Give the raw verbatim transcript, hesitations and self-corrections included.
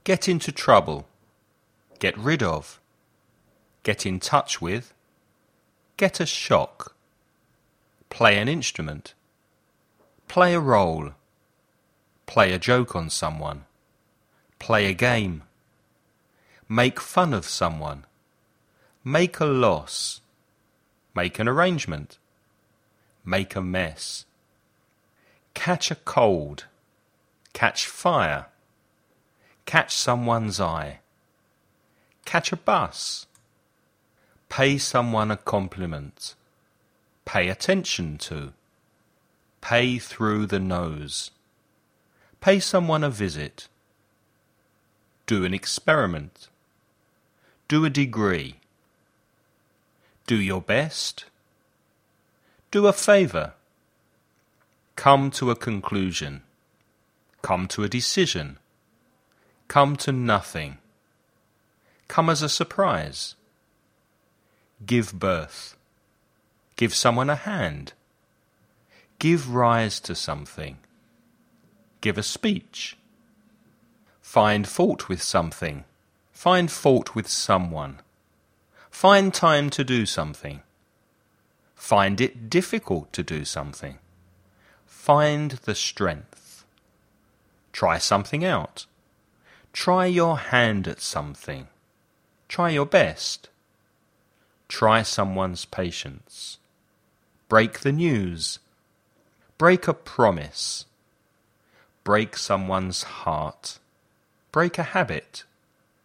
Get into trouble. Get rid of. Get in touch with. Get a shock. Play an instrument. Play a role. Play a joke on someone. Play a game. Make fun of someone. Make a loss. Make an arrangement. Make a mess. Catch a cold. Catch fire. Catch someone's eye. Catch a bus. Pay someone a compliment. Pay attention to. Pay through the nose. Pay someone a visit. Do an experiment. Do a degree. Do your best. Do a favour. Come to a conclusion. Come to a decision. Come to nothing. Come as a surprise. Give birth. Give someone a hand. Give rise to something. Give a speech. Find fault with something. Find fault with someone. Find time to do something. Find it difficult to do something. Find the strength. Try something out. Try your hand at something. Try your best. Try someone's patience. Break the news. Break a promise. Break someone's heart. Break a habit.